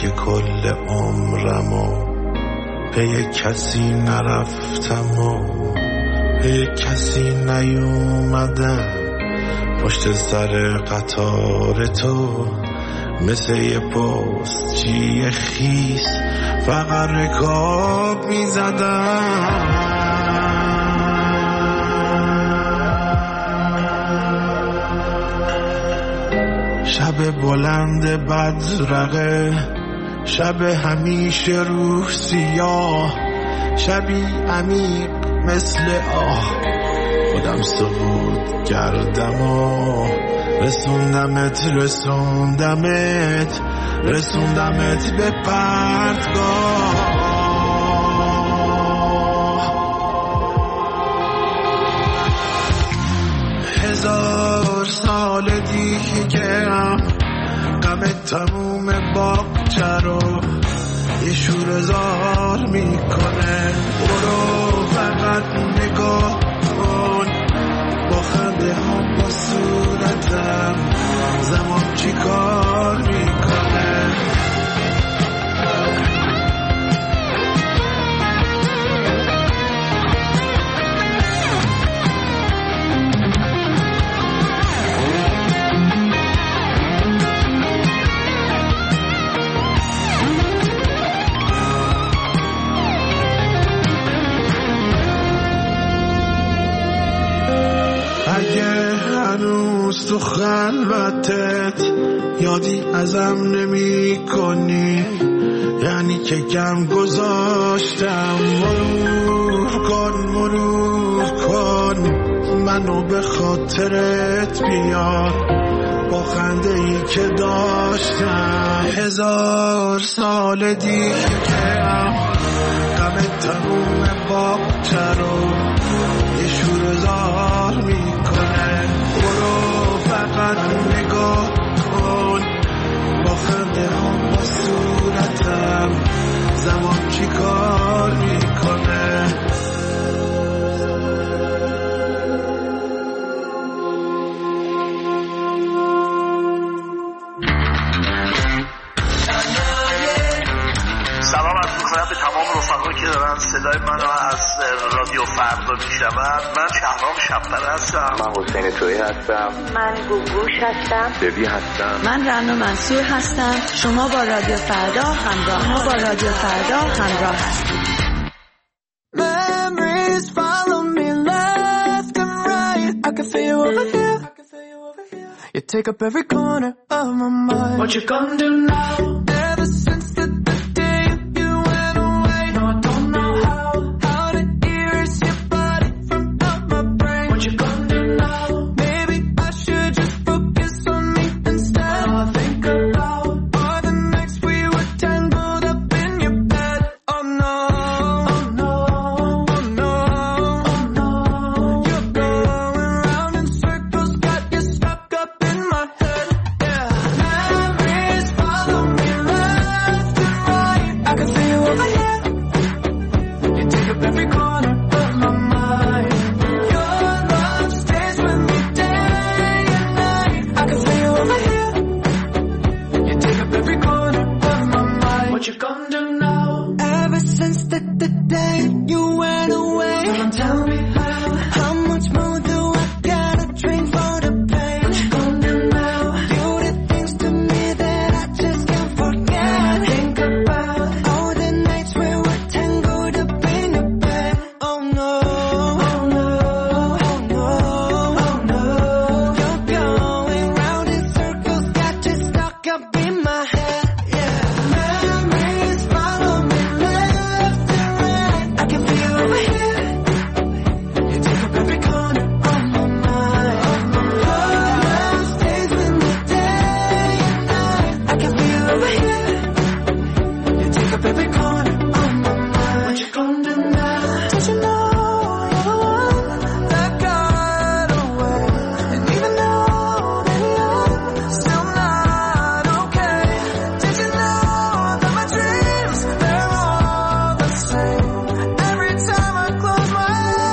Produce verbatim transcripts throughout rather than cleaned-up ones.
که کل عمرمو پی کسی نرفتم و پی کسی نیومدم، پشت سر قطار تو مثل یه پستچی خیس فقط رکاب میزدم. شب بلند بدرقه، شب همیشه روح سیاه، شبی عمیق مثل آه، خودم سقوط کردم و رسوندمت رسوندمت رسوندمت به پرتگاه. هزار سال دیگه غم تموم باغچه رو یه شور زار میکنه. برو فقط نگاه کن با خنده ها با صورتم، زمان چی کار میکنه. اگه هنوز تو خلوتت یادی ازم نمی کنی، یعنی که کم گذاشتم. مرور کن مرور کن منو به خاطرت بیار با خنده ای که داشتم. هزار سال دیگه غم تموم باغچه رو یه شور زار میکنه. برو فقط نگاه کن با خنده هم با صورتم، زمان چی کار میکنه. سلام عرض می‌کنم به تمام رفقایی که دارن صدای منو از رادیو فردا میشنون. من شهرام شب‌پره هستم. من حسین تویی هستم. من گوگوش هستم. ببی هستم. من رنا منصور هستم. شما با رادیو فردا همراه ما با رادیو فردا همراه هستید. Memories follow me left and right. I can feel you over here. You take up every corner of my mind. What you gonna do now? Ever since the, the day you went away, no, I don't know how, how to erase your body from out my brain. What you gonna do now? Maybe I should just focus on me instead. All I think about are the nights we were tangled up in your bed. Oh no, oh no, oh no, oh no. You're going round in circles, got you stuck up in my head. Yeah, memories follow me left and right. I can feel you over here. You take up every corner of my mind. Your love stays with me day and night. I can feel you over here. You take up every corner of my mind. What you gonna do now? Ever since the, the day you went away, tell me how. How much more do I gotta drink for the pain? What you gonna do now? You did things to me that I just can't forget. Think about all the nights we were tangled up in your bed. Oh no, oh no, oh no, oh no. You're going round in circles, got you stuck up in my head. Yeah, memories follow me left and right. I can feel you over here. You take up every corner of my mind. Your love stays with me day and night. I can feel you over here. You take up every corner of my mind. What you gonna do now? Don't you know you're the one that got away? And even though that you're still not okay, did you know that my dreams, they're all the same? Every time I close my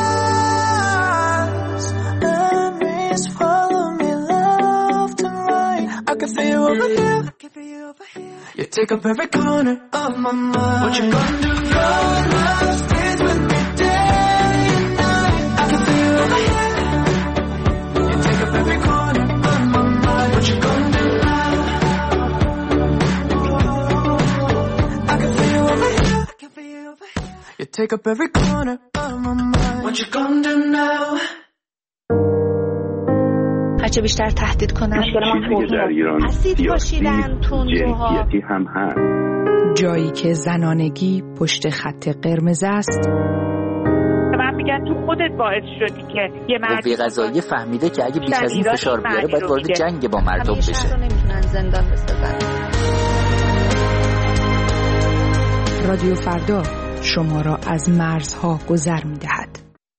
eyes, memories follow me left and right. I can feel you over here. You take up every corner of my mind. What you gonna do? Your love stays with me day and night. I can feel you over here. You take up every corner of my mind. What you gonna do now? I can feel you over here. I can feel you over here. You take up every corner of my mind. What you gonna do now? هرچه بیشتر تهدید کنن چیزی که در ایران سیاسی جنسیتی هم هست. جایی که زنانگی پشت خط قرمز است. من میگن تو خودت باعث شدی که یه مرد قوه قضاییه فهمیده که اگه بیش از این فشار بیاره باید وارد جنگ با مردم بشه. همیشه رو نمیتونن زندان بسازن. رادیو فردا شما را از مرزها گذر میدهد.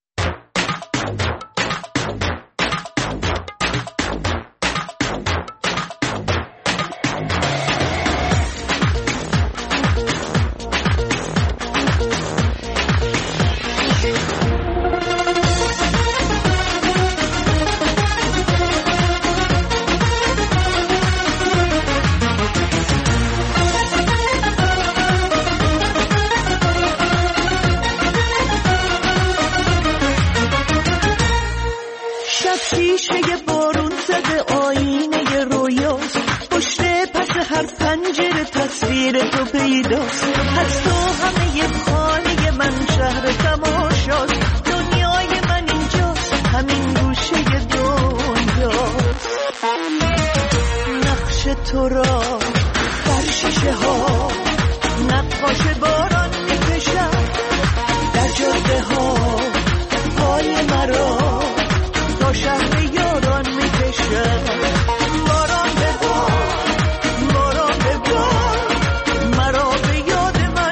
تو را در شیشه ها نقاش باران میکشد، در جاده ها پای مرا تا شهر یاران میکشد. باران ببار باران ببار مرا به یاد من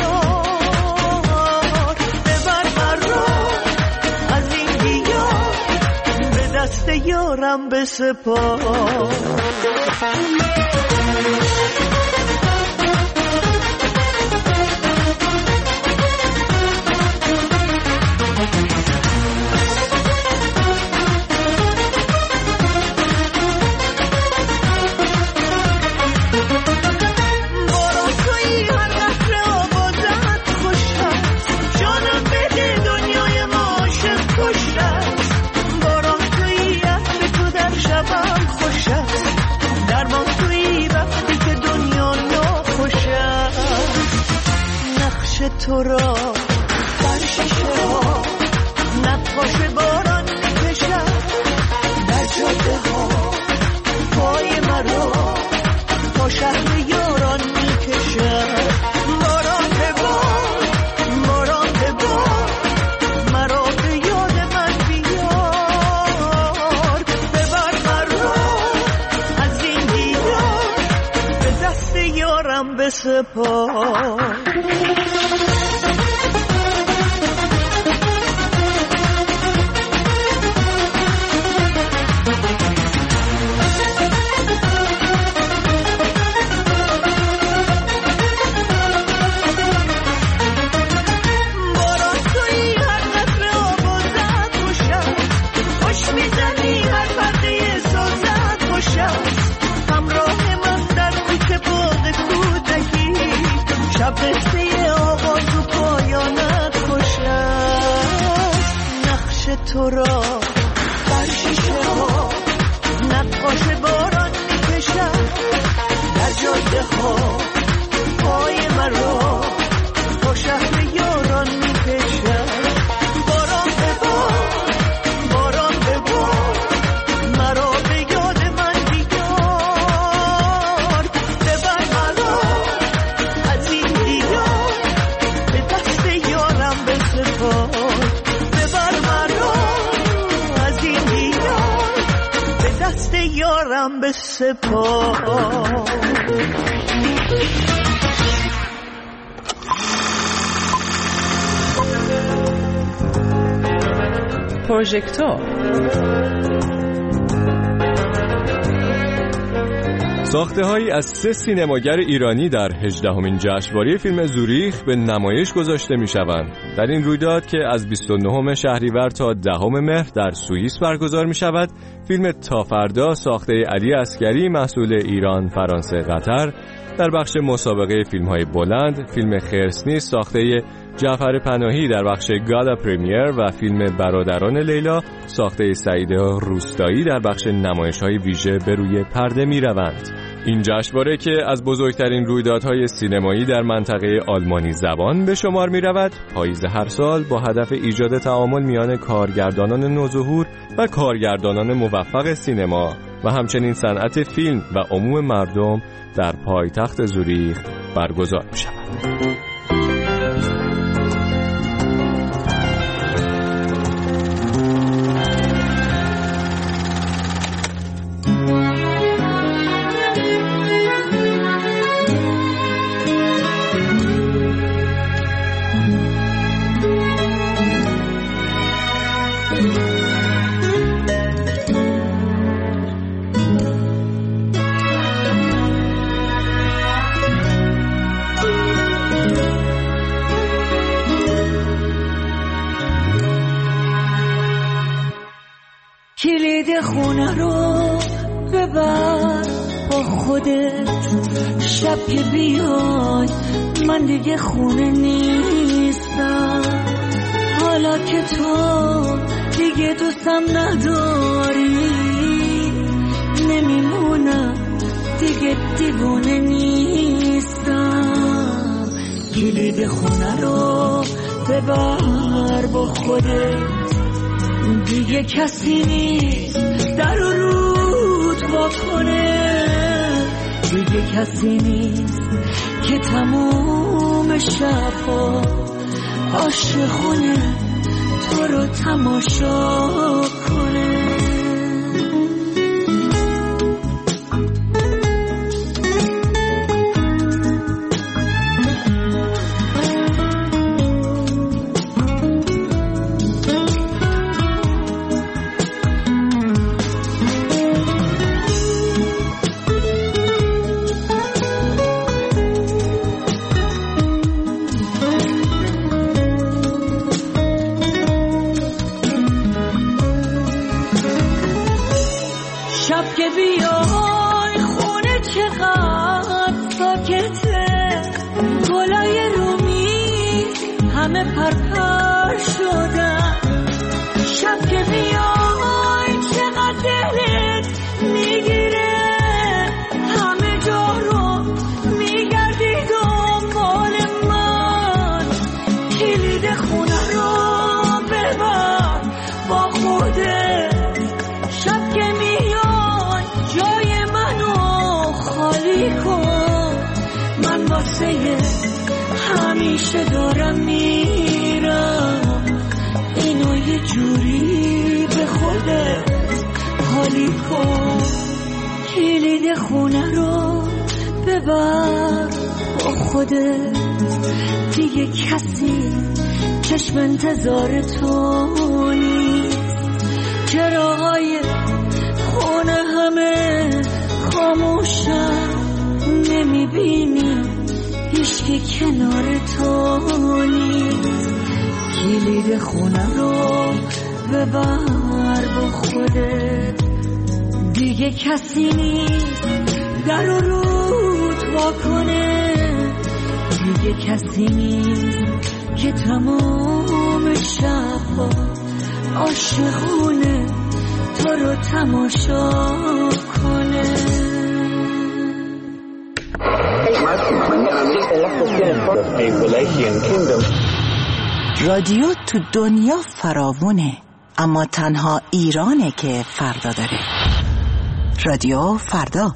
بیار، ببر مرا از این دیار به دست یارم بسپار. تو را در شیشه ها نقاش باران میکشد، در جاده ها پای مرا تا شهر یاران میکشد. باران ببار باران ببار مرا به یاد من بیار، ببر مرا از این دیار به دست یارم بسپار. تو را در شیشه ها نقاش باران میکشد، در جاده ها پای مرا تا شهر یاران میکشد. باران ببار باران ببار مرا به یاد من بیار، ببر مرا از این دیار به دست یارم بسپار. یارم به سپاه. پروژکتور ساخته‌هایی از سه سینماگر ایرانی در هجدهمین جشنواره فیلم زوریخ به نمایش گذاشته می‌شوند. در این رویداد که از بیست و نهم شهریور تا دهم مهر در سوئیس برگزار می‌شود، فیلم تا فردا ساخته علی عسگری محصول ایران، فرانسه، قطر در بخش مسابقه فیلم‌های بلند، فیلم خرس نیست ساخته جعفر پناهی در بخش گالا پرمیر و فیلم برادران لیلا ساخته سعید روستایی در بخش نمایش‌های ویژه به روی پرده می‌روند. این جشنواره که از بزرگترین رویدادهای سینمایی در منطقه آلمانی زبان به شمار می‌رود، پاییز هر سال با هدف ایجاد تعامل میان کارگردانان نوظهور و کارگردانان موفق سینما و همچنین صنعت فیلم و عموم مردم در پایتخت زوریخ برگزار می‌شود. کلید خونه رو ببر با خودت، شب که بیای من دیگه خونه نیستم. حالا که تو دیگه دوستم نداری، نمیمونم دیگه دیوونه نیستم. کلید خونه رو ببر با خودت، دیگه کسی نیست در و رود واکنه، دیگه کسی نیست که تموم شبا عاشقونه تو رو تماشا کنه. شب که بیای خونه چقدر ساکته، گلای رومی همه پرپر شدن. شب که بیای چقدر دلت میگیره، همه جا رو میگردی دنبال من. کلید خونه رو ببر با خودت، شب که میای جای منو خالی کن. من واسه همیشه دارم میرم، اینو یه جوری به خودت حالی کن. کلید خونه رو ببر با خودت، دیگه کسی چشم انتظار تو نیست. چراغای خونه همه خاموشن، نمیبینی هیچکی کنار تو نیست. کلید خونه رو ببر با خودت، دیگه کسی نیست در و رود واکنه، دیگه کسی نیست که تمام شبا عاشقونه تو رو تماشا کنه. رادیو تو دنیا فراوونه، اما تنها ایرانه که فردا داره. رادیو فردا.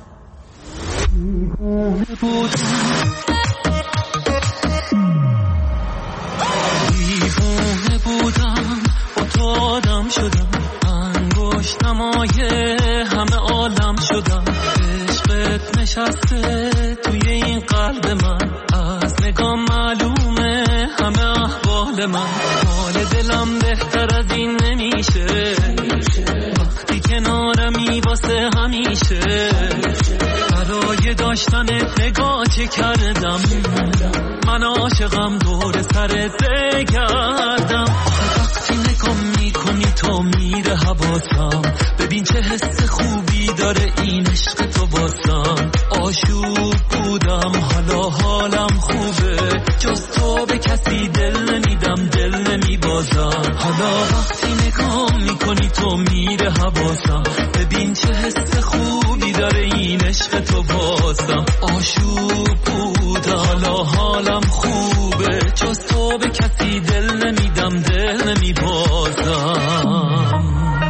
دیوونه بودم با تو آدم شدم، انگشت نمای همه عالم شدم. عشقت نشسته توی این قلب من، از نگاه معلومه همه احوال من. حال دلم بهتر از این نمیشه، وقتی کنارمی واسه همیشه. قرار به داشتنت نگاه چه کردم، من عاشقم دور سرت بگردم. وقتی نگاه میکنی تو میره حواسم، ببین چه حس خوبی داره این عشق تو واسم. آشوب بودم حالا حالم خوبه، جز تو به کسی دل نمیدم دل نمیبازم. حالا وقتی نگاه میکنی تو میره حواسم، ببین چه حس خوبی داره این عشق تو واسم. آشوب بودم حالا حالم خوبه، جز تو به کسی دل نمیدم دل نمیبازم.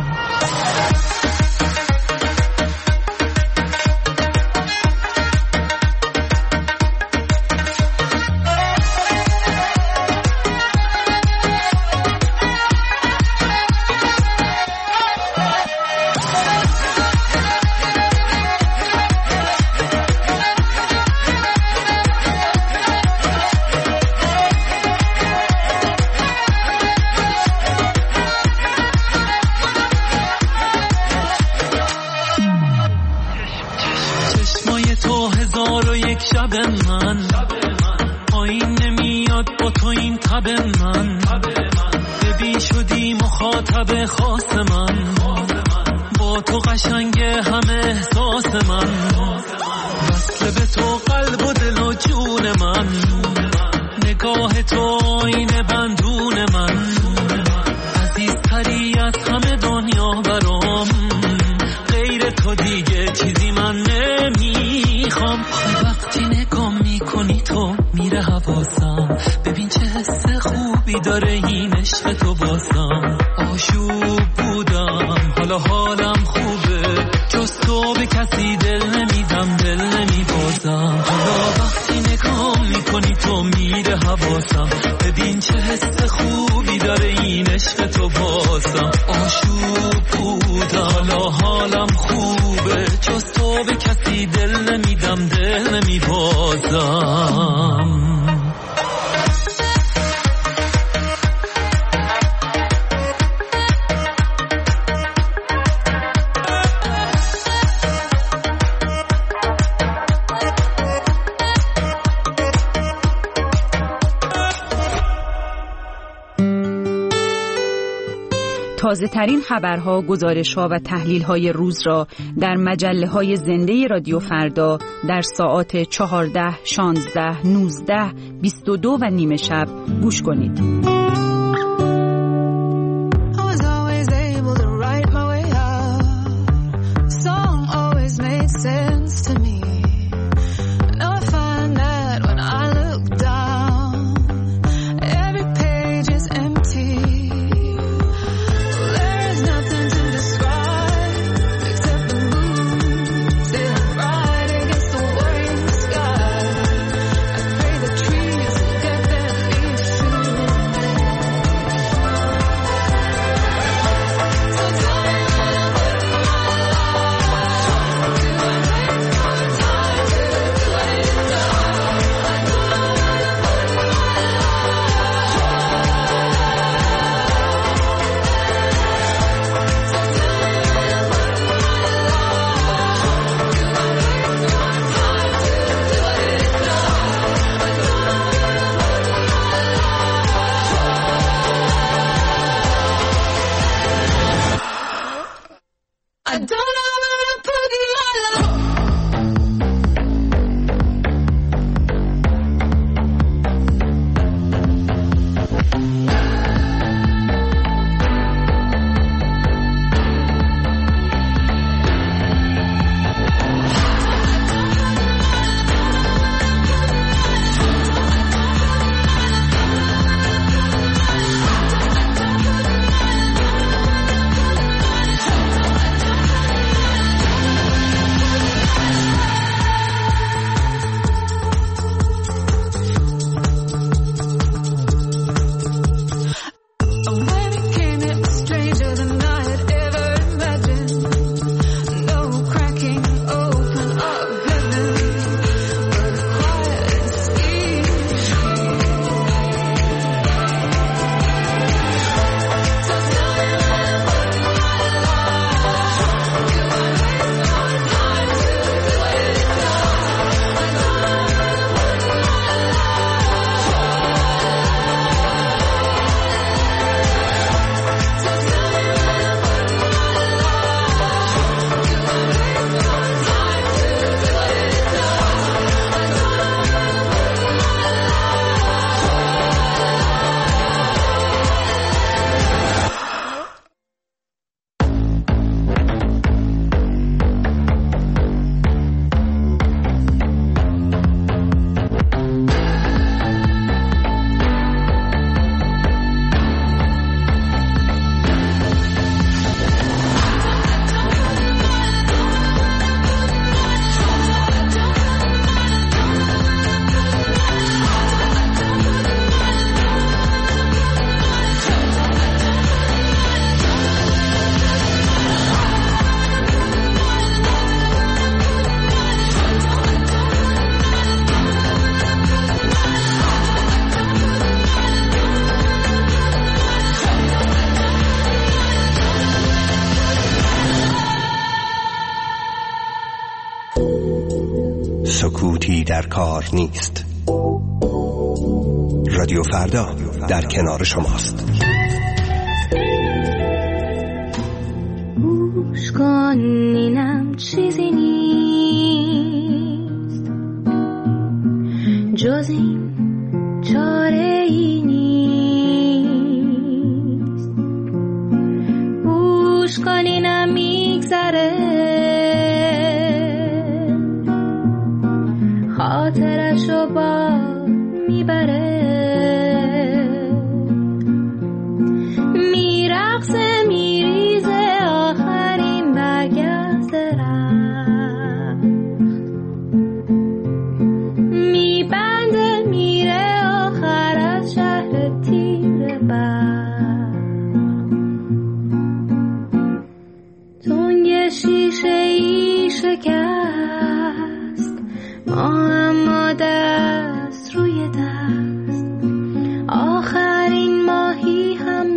شب من پایین نمیاد با تو این تب من، ببین شدی مخاطب خاص من، با تو قشنگ همه احساس من، وصل به تو قلب و دل و جون من، نگاه تو آینه بندون من، عزیزتری از همه دنیا برام، غیر تو دیگه چیزی من نمیخوام. وقتی نگاه میکنی تو میره حواسم، ببین چه حس خوبی داره این عشق تو واسم. آشوب بودم حالا حالم خوبه، جز تو به کسی دل نمیدم دل نمیبازم. حالا وقتی نگاه میکنی تو میره حواسم، ببین چه حس خوبی داره این عشق تو واسم. آشوب بودم حالا حالم خوبه، جز تو به کسی دل نمیدم دل نمیبازم. تازه ترین خبرها، گزارش‌ها و تحلیل‌های روز را در مجله‌های زنده رادیو فردا در ساعات چهارده، شانزده، نوزده، بیست و دو و نیمه شب گوش کنید. سکوتی در کار نیست. رادیو فردا در کنار شماست. گوش کن اینم چیزی نیست جز این چاره ای نیست. گوش کن اینم میگذره خاطرشو با میبره میرقصه میریزه آخرین برگشت رفت میبنده میره آخر از شهر تیر برد. تنگ شیشه ای شکست ما اما دست روی دست آخرین ماهی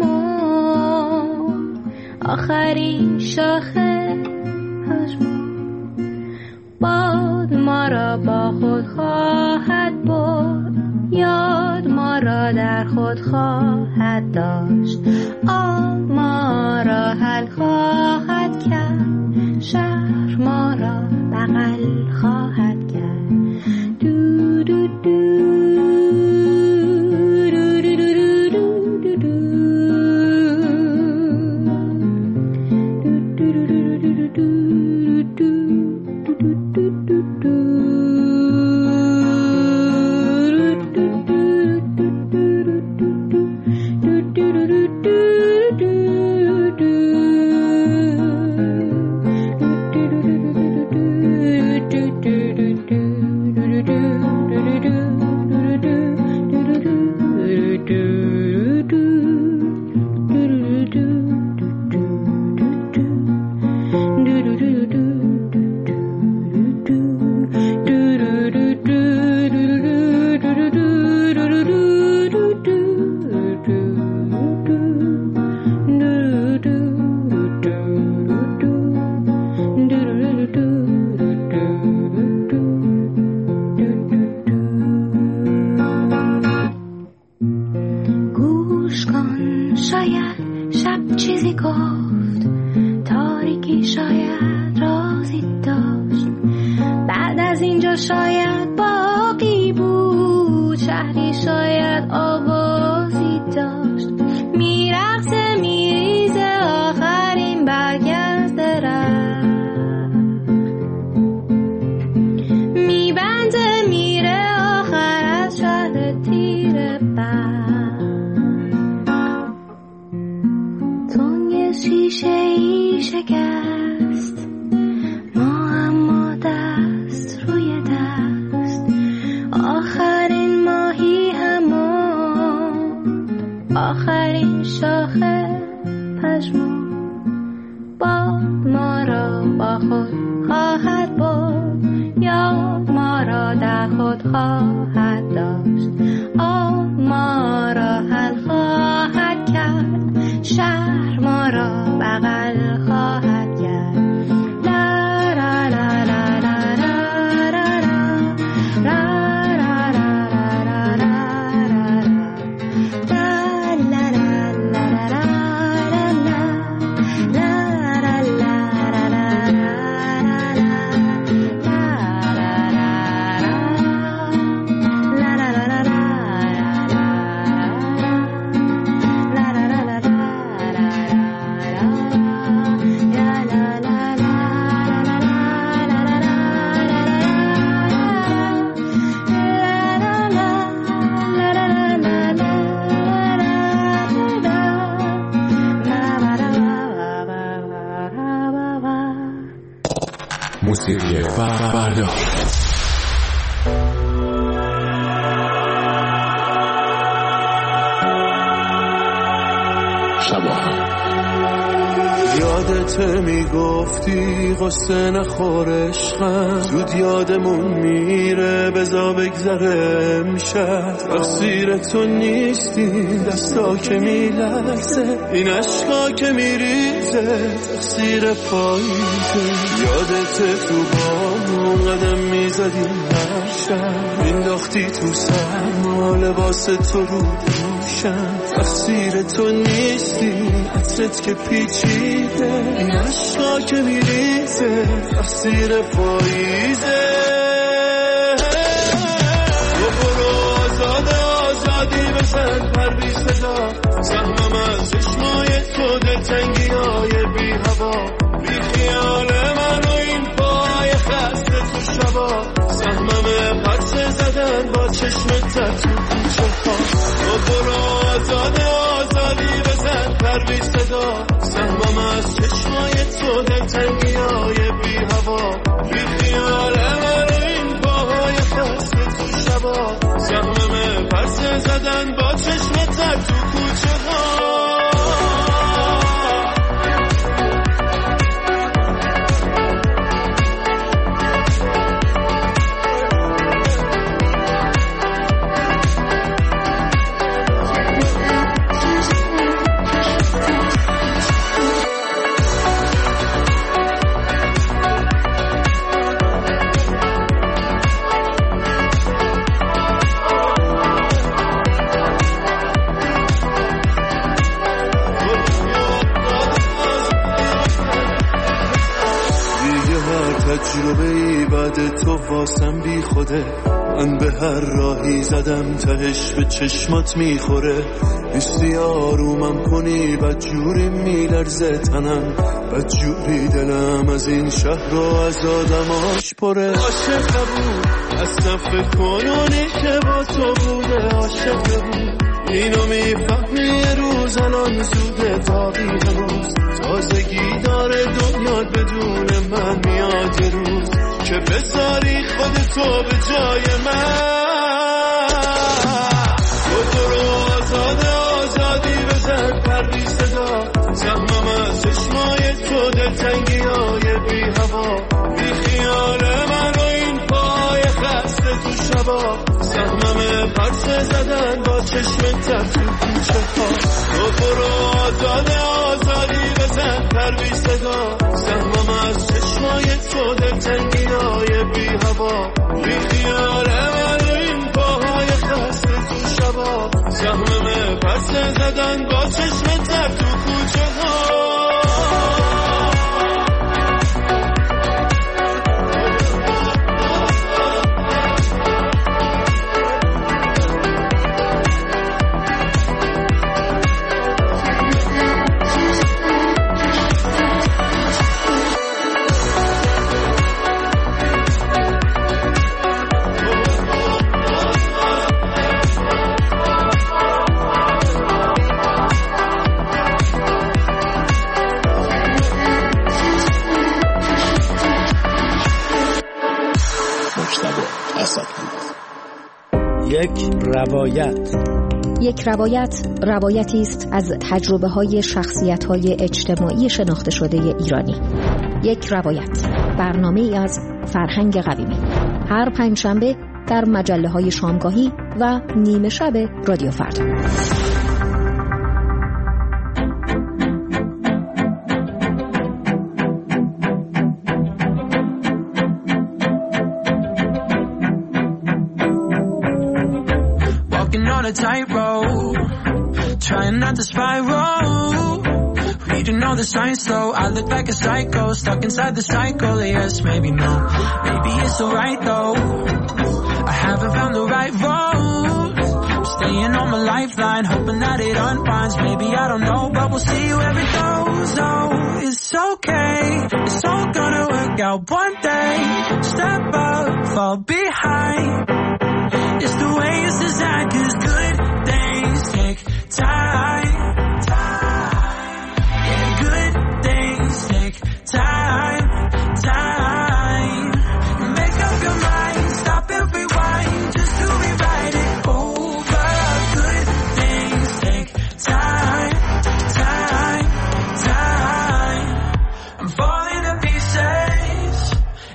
همون آخرین شاخه پژمرد. باد ما را با خود خواهد برد یاد ما را در خود خواهد داشت آب ما را حل خواهد کرد شهر ما را بغل خواهد کرد. دو دو دو موسیقی فردا. یادت یادت میگفتی قصه نخور عشقم، زود یادمون میره بزا بگذره امشب. تقصیر تو نیستی دستا که میلرزه، این عشقا که میریزه تقصیر پاییزه. یادت تو بامون قدم میزدیم هر شب، مینداختی تو سرما لباس تو رو دوشم. تقصیر تو نیستی عطرت که پیچیده، این عشقا که میریزه تقصیر پاییزه. تو برو آزاده آزادی بزن پر بی صدا، سهمم از چشمای تو دلتنگی های بی هوا. بی خیال من و این پای خسته تو شبا، سهمم قصه زدن با چشمت تو کوچه ها. تو برو آزاده آزادی بزن پر بی صدا، سهمم از چشمای تو دلتنگی های بی هوا. بی خیال من و این پای خسته تو شبا، سهمم قصه زدن با چشمت تو کوچه ها. تجربه‌ای بعد تو واسم بی خوده، من به هر راهی زدم تهش به چشمات میخوره. نیستی آرومم کنی بدجوری میلرزه تنم، بدجوری دلم از این شهر و از آدماش پره. عاشق بود اصلا فکر کنونی که با تو بوده، عاشق بود اینو میفهمی یه روز الان زوده تا بی هنوز. تازگی داره دنیا بدون من میاد یه روز که بذاری خودتو به جای من. تو برو آزاده آزادی بزن پر بی صدا، سهمم از چشمای تو دلتنگی های بی هوا. بی خیال من و این پای خسته تو شبا، سهمم پرسه زدن با چشمت تو کوچه ها. تو برو آزاده آزادی بزن پر بی صدا، سهمم از چشمای تو دلتنگی های بی هوا. بی خیال من و این پاهای خسته تو شبا، سهمم پرسه زدن با چشمت تو کوچه ها. یک روایت یک روایت روایتی است از تجربه های شخصیت های اجتماعی شناخته شده ایرانی. یک روایت، برنامه ای از فرهنگ قویمی، هر پنجشنبه در مجله های شامگاهی و نیمه شب رادیو فردا. A tightrope, trying not to spiral. Reading all the signs slow, I look like a psycho, stuck inside the cycle. Yes, maybe no, maybe it's alright though. I haven't found the right road. I'm staying on my lifeline, hoping that it unwinds. Maybe I don't know, but we'll see where it goes. No, it's okay, it's all gonna work out one day. Step up, fall behind. It's the way it's designed, 'cause good things take time. Time. Yeah, good things take time. Time. Make up your mind, stop and rewind, just to rewrite it over. Good things take time. Time. Time.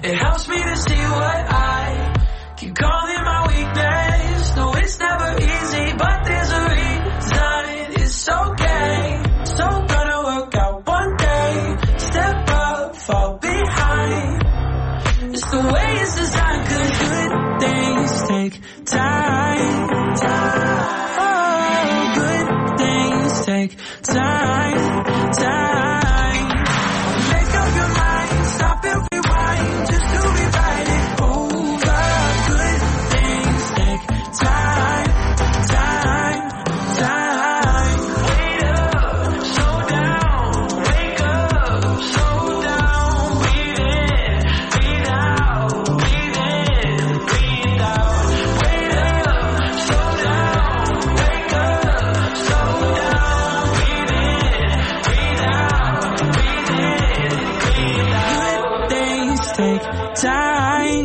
It helps me to see what I keep calling my weakness. No, it's never easy, but there's a reason. It's okay, so gonna work out one day. Step up, fall behind. It's the way it's designed, 'cause good things take time. Oh, good things take time, time. Make up your mind, stop and rewind, just to rewrite it over. Good things take time, time, time. Wait up, slow down, wake up, slow down, breathe in, breathe out, breathe in, breathe out. Wait up, slow down, wake up, slow down, breathe in, breathe out, breathe in, breathe out. Good things take time.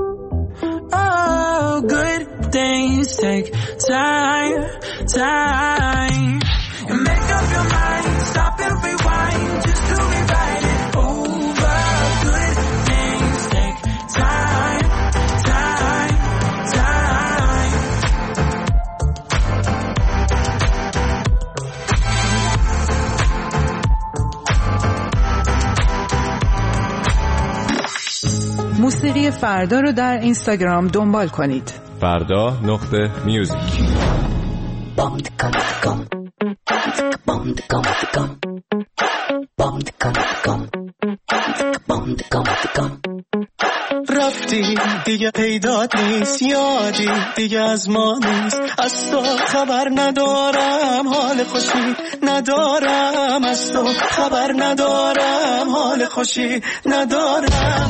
Oh, good things take time, time. And make up your mind, stop and rewind, just to rewrite it over. Good things take time, time, time. موسیقی فردا رو در اینستاگرام دنبال کنید. فردا نقطه میوزیک. رفتی دیگه پیدات نیست، یادی دیگه از ما نیست. از تو خبر ندارم، حال خوشی ندارم. از تو خبر ندارم، حال خوشی ندارم.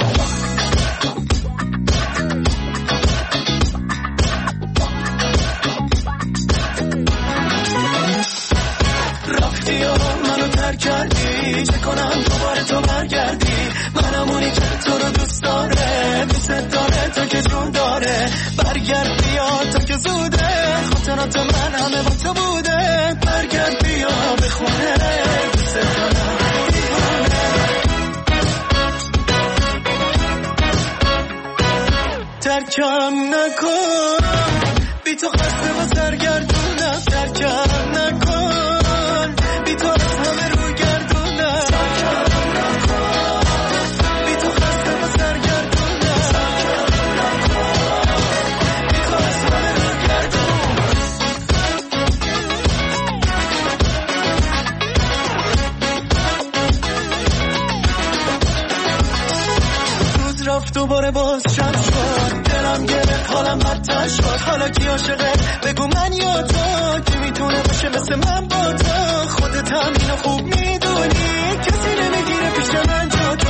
رفتی و منو ترک کردی، چه کنم دوباره تو برگردی؟ منم اونی که تو رو دوست داره، دوست داره تا که جون داره. برگرد بیا تا که زوده، خاطرات من همه با تو بوده. برگرد بیا به خونه، دوست دارم دیوانه. ترکم نکن، بی تو خسته و سرگردونم. ترکم نکن، بی تو از همه رو گردونم. ترکم نکن، بی تو خسته و سرگردونم. ترکم نکن، بی تو از همه رو گردونم. روز رفت دوباره باز شب شد، دلم گرفت حالم بدتر شد. حالا کی عاشقه بگو من یا تو، کی میتونه باشه مثل من با تو؟ خودت هم اینو خوب میدونی، کسی نمیگیره پیش من جا تو.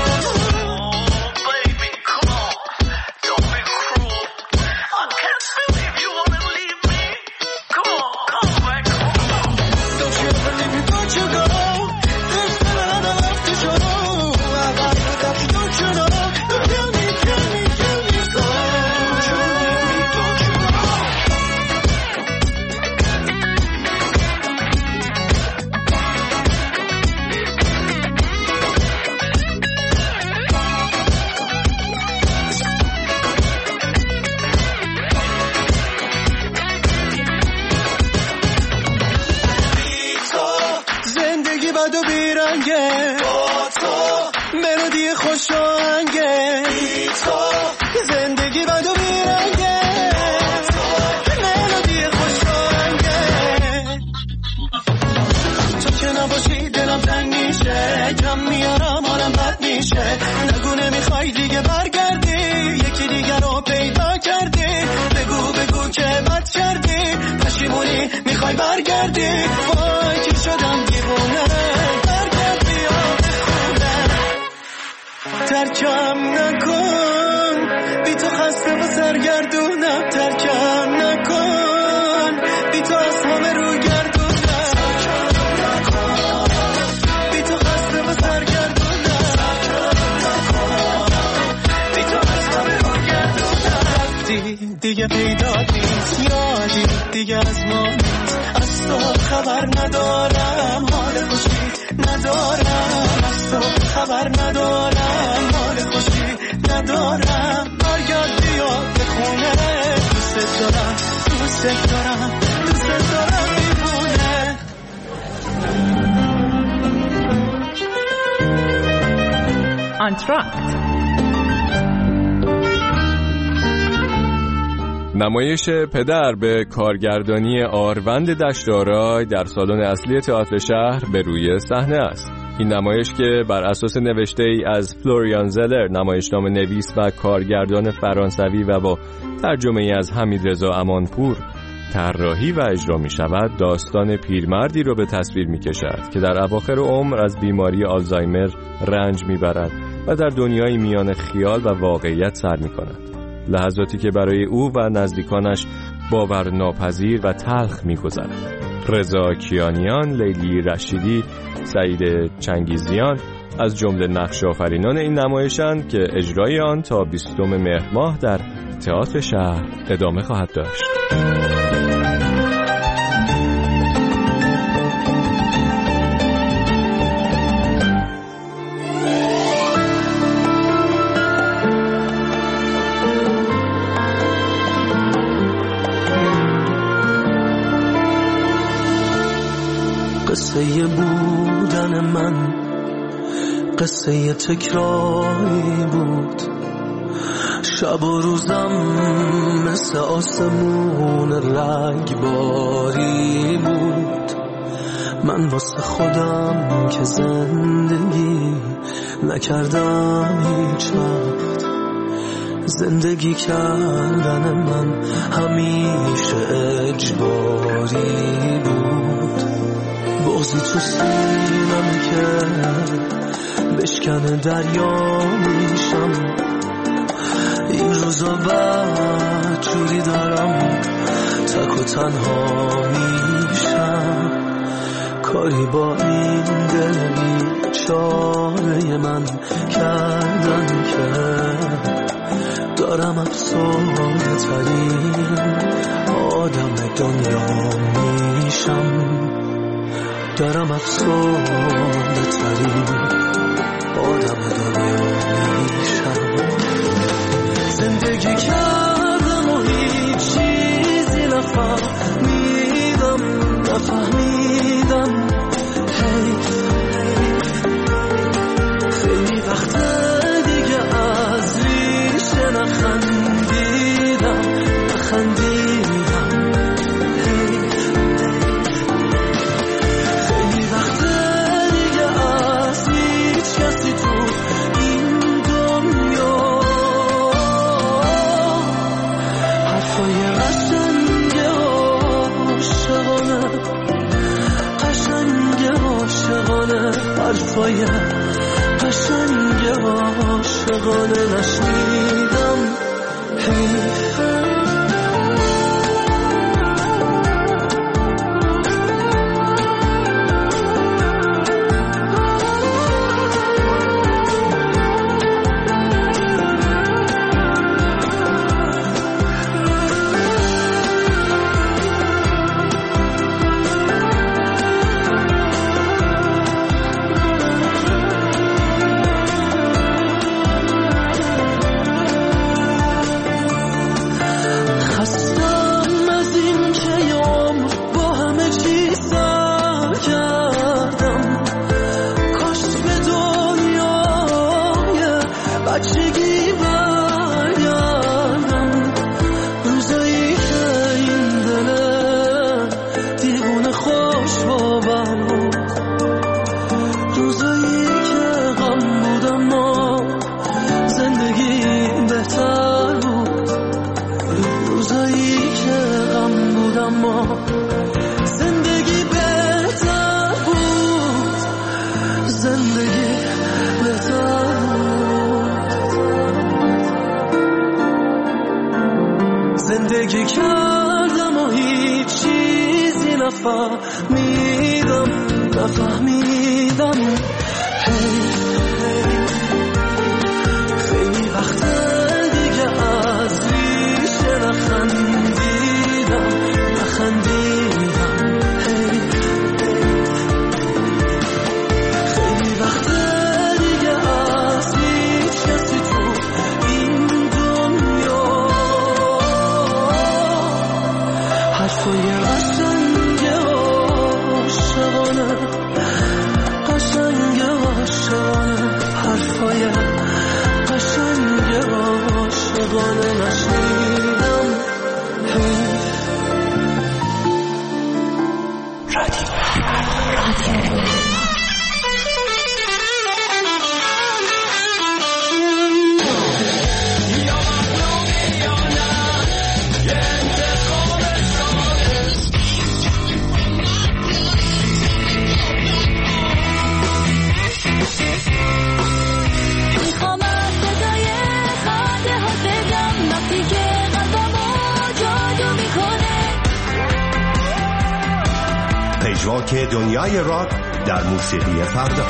زندگی بد و بیرنگه، ملودی خوشانگه. تو که نباشی دلم تنگ میشه، کم میارم حالم بد میشه. نگو نمیخوای دیگه برگردی، یکی دیگه رو پیدا کردی. بگو بگو که بد کردی، پشیمونی میخوای برگردی. وای که شدم دیوونه، برگرد بیا بخونه. ترکم نکن، بی تو خسته و سرگردونم. ترکم نکن، بی تو از همه رو گردونم. ترکم نکن، بی تو خسته و سرگردونم. ترکم نکن، بی تو از همه رو گردونم. رفتی دیگه پیدات نیست، یادی دیگه از ما نیست. از تو خبر ندارم، حال خوشی ندارم. از تو خبر ندارم، حال خوشی ندارم. دارم برگرد بیا به خونه دوست دارم دوست دارم دوست دارم میمونه آنتراکت نمایش پدر به کارگردانی آروند دشت‌آرای در سالن اصلی تئاتر شهر به روی صحنه است. این نمایش که بر اساس نوشته ای از فلوریان زلر نمایشنامه نویس و کارگردان فرانسوی و با ترجمه ای از حمیدرضا امانپور طراحی و اجرا می شود، داستان پیرمردی رو به تصویر می کشد که در اواخر عمر از بیماری آلزایمر رنج می برد و در دنیای میان خیال و واقعیت سر می کند. لحظاتی که برای او و نزدیکانش باور ناپذیر و تلخ می گذرد. رضا کیانیان، لیلی رشیدی، سعید چنگیزیان از جمله نقش آفرینان این نمایشند که اجرای آن تا بیستم مهر ماه در تئاتر شهر ادامه خواهد داشت. قصه بودن من قصه تکراری بود، شب و روزم مثل آسمون رگباری بود. من واسه خودم که زندگی نکردم هیچ وقت، زندگی کردن من همیشه اجباری بود. بغضی تو سینم که بشکنه دریا میشم، این روزا بعد جوری دارم تک و تنها میشم. کاری با این دل بیچاره من کردن که دارم افسرده ترین آدم دنیا میشم. دارم افسرده ترین آدم دنیا میشم. زندگی کردم و هیچ چیزی نفهمیدم نفهمیدم حیف خیلی وقت دیگه از ریشه نخندیدم نخندیدم حیف خیلی وقت دیگه از هیچ کسی تو این دنیا حرفای قشنگ عاشقانه قشنگ عاشقانه حرفای قشنگ عاشقانه نشنیدم حیف. زندگی کردم و هیچ چیزی نفهمیدم نفهمیدم خیلی وقت دیگه از ریشه نخندیدم نخندیدم خیلی وقت دیگه از هیچ کسی تو این ترک دنیای راک در موسیقی فردا.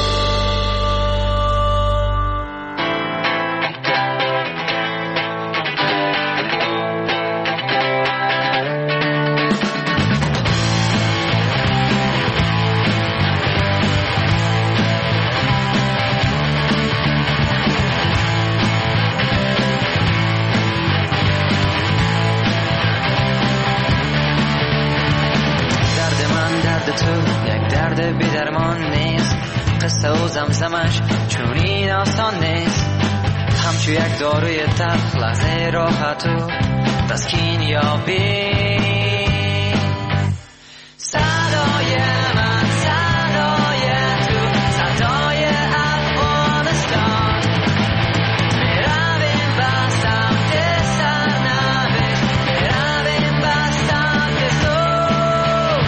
زمزمش چون این آسان نیست، همچو یک داروی تلخ لحظه راحت و تسکین یابی. صدای من صدای تو صدای افغانستان، میرویم به سمت سرنوشت، میرویم به سمت صبح.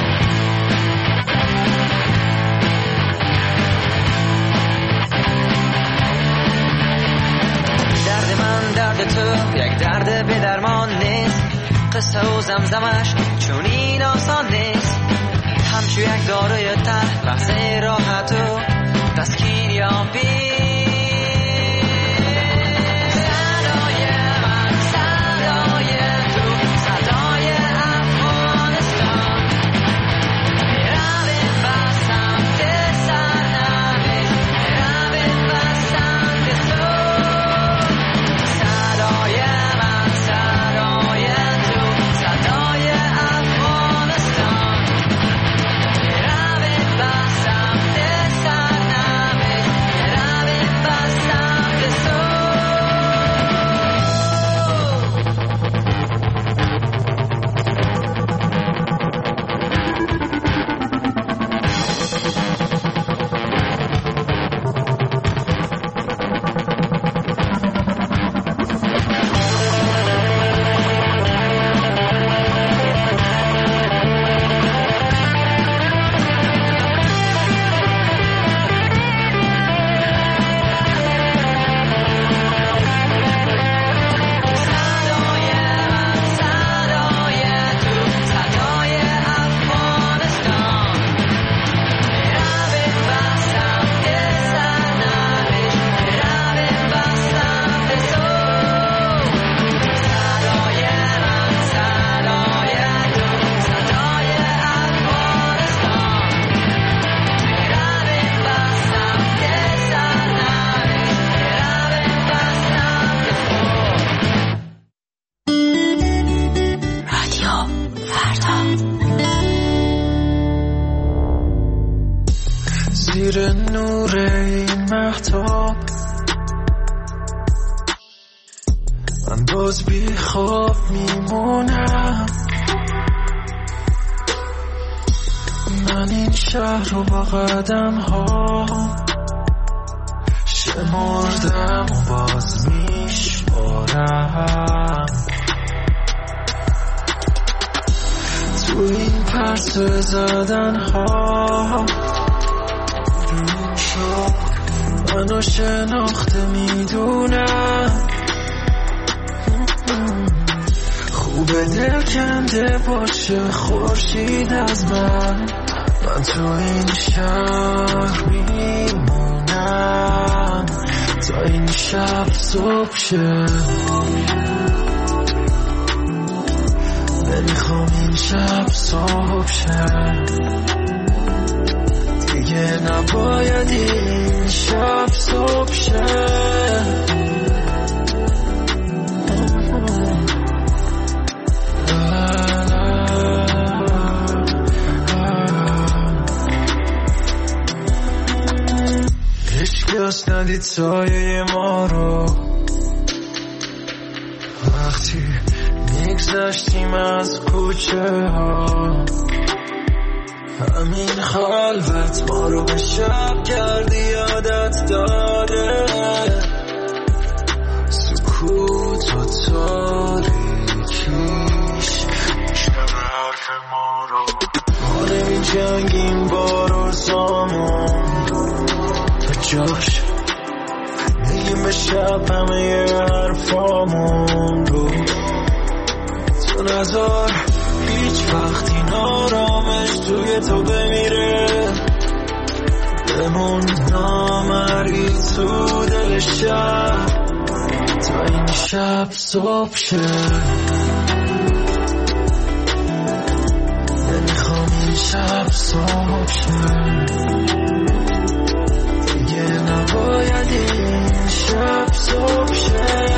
درد تو یک درد به درمان نیست، قصه و زمزمش چون این آسان نیست، همچو یک داروی تلخ لحظه راحت و تسکین یابی. زیر نور این مهتاب من باز بی خواب میمونم، من این شهر رو با قدم ها شمردم و باز میشمارم، تو این پرسه زدن ها منو شناخته میدونم، خوبه دل کنده باشه خورشید از من، من تو این شهر میمونم تا این شب صبح شه، نمیخوام این شب صبح شه، دیگه نباید این شب صبح شه. هیچکس ندید سایه ما رو وقتی میگذشتیم از کوچه ها، همین خلوت ما رو به شب کردی یادت داده، سکوت و تاریکیش میشنوه حرف ما رو، ما نمی جنگیم با روزامون به جاش میگیم به شب همه حرفامون رو، تو نزار هیچ وقت این آرامش توی تو بمیره، بمون نامری تو دل شب تا این شب صبح شه. نمیخوام این شب صبح شه، دیگه نباید این شب صبح شه.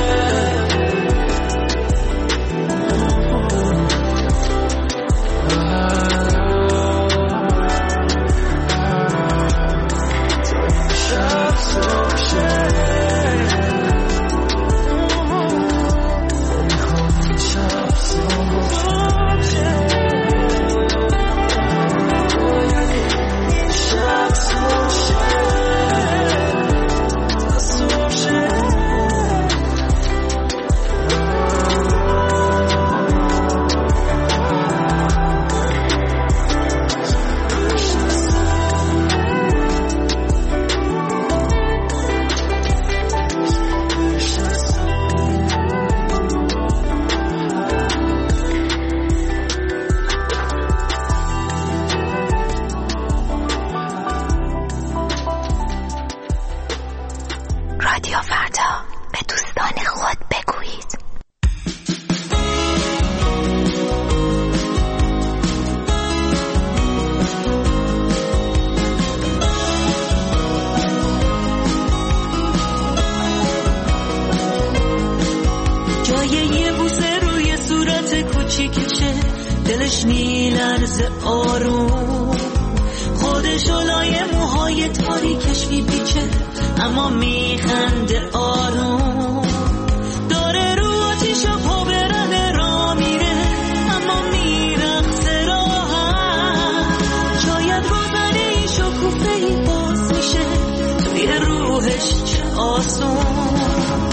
دلش میلرزه آروم، خودش لای موهای تاریکش میپیچه اما میخنده آروم. داره رو آتیش و پا برنه را میره اما میرقصه راحت. شاید روزنه ای شکوفه ای باز میشه توی روحش، چه آسون.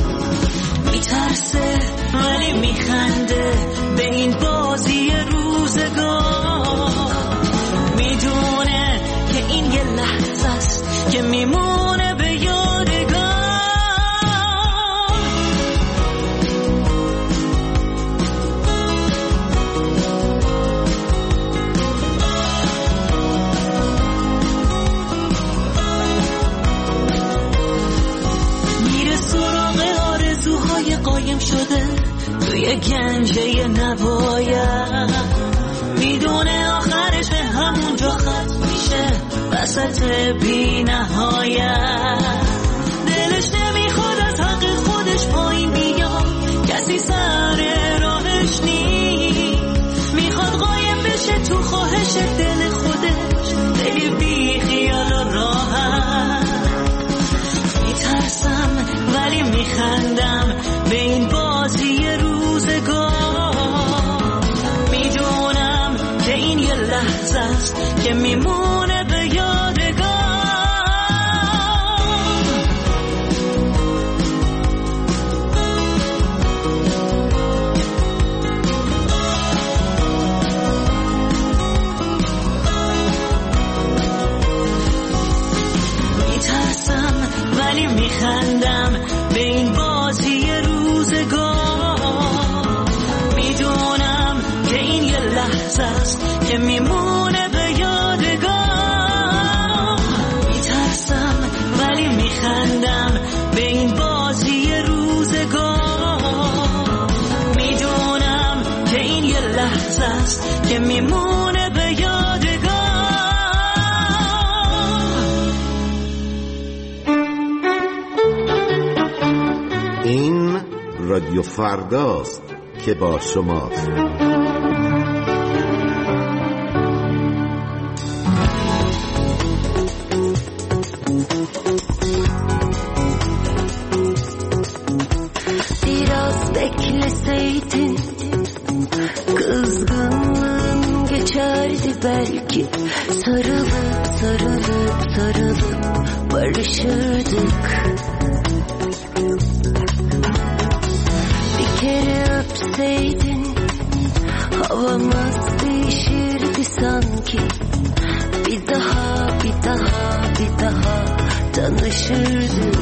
میترسه ولی میخنده به این بازی روزگار. میدونه که این یه لحظه است که میمونه به یادگار. میره سراغ آرزوهای قایم شده توی گنجه نباید. میدونه آخرش به همونجا ختم میشه وسط بی نهایت. دلش نمیخواد از حق خودش پایین بیاد، کسی سر راهش نیست. میخواد قایم بشه تو خواهش دل خودش، خیلی بی خیال و راحت. میترسم ولی میخندم به این بازی روزگار. میدونم که این یه لحظه است که میمونه به یادگار. میترسم ولی میخندم به این بازی روزگار. میدونم که این یه لحظه است که میمونه به یادگار. میترسم ولی میخندم به این بازی روزگار. میدونم که این یه لحظه است که میمونه به یادگار. این رادیو فرداست که با شماست. Biraz bekleseydin kızgınlığın geçerdi belki. Sarılıp sarılıp sarılıp barışırdık. Bir kere öpseydin havamız değişirdi sanki. Bir daha bir daha bir daha tanışırdık.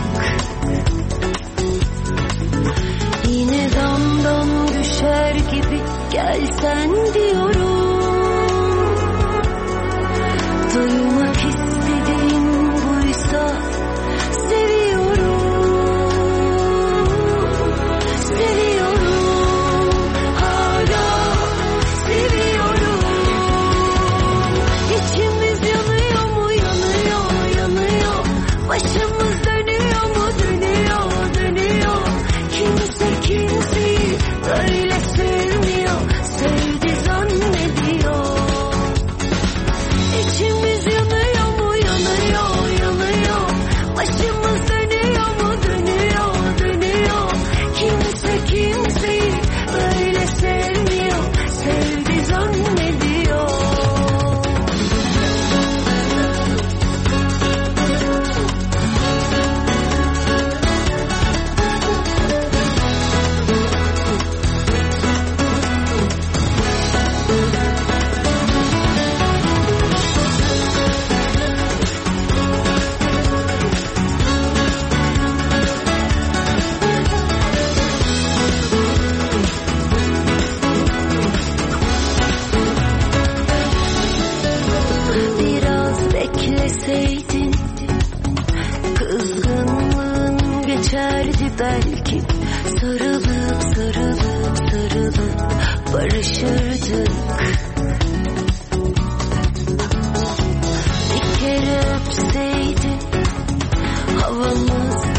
Yine damdan düşer gibi gelsen diyorum. geçerdi belki. Sarılıp sarılıp sarılıp barışırdık. Bir kere öpseydin havamız